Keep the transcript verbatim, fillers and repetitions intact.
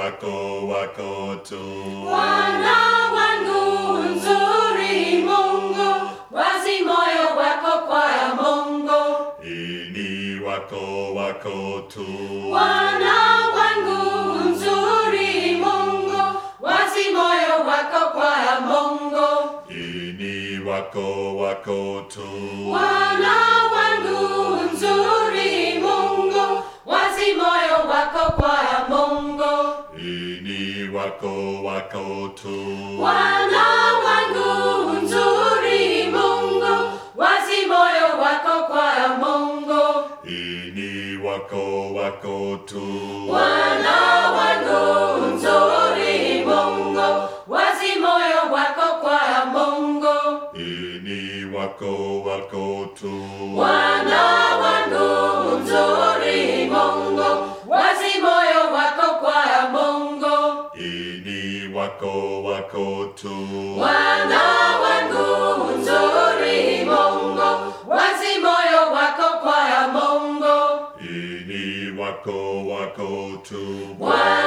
wako wako tu. Wana wangu nzuri Mungu, wazi moyo wako kwa Mungu. Ini wako wako tu. Wana wangu nzuri Mungu, wazi moyo wako kwa Mungu. Ini wako wako tu. Wana wangu nzuri Mungu, wazi moyo wako kwa Mungu. Ini wako wako tu. Wana wangu nzuri Mungu, wazi moyo wako kwa Mungu. Ini wako wako tu. Wana wangu nzuri Mungu, wazi moyo wako kwa Mungu. Ini wako wako tu. Wana wangu nzuri Mungu, wazi moyo wako kwa Mungu. Ini wako wako tu. Wana wangu nzuri Mungu, wazi moyo wako kwa Mungu. Ini wako wako tu. Wana